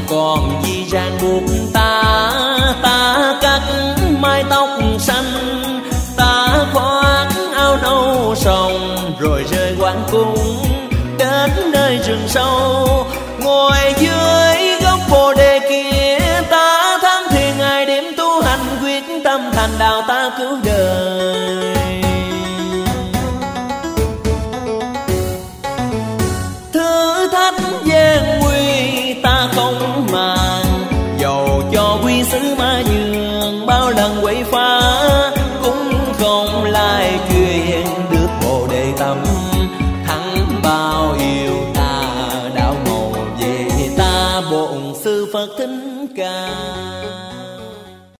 còn gì ràng buộc ta. Ta cắt mái tóc xanh, ta khoác áo nâu sòng, rồi rời hoàng cung đến nơi rừng sâu, ngồi dưới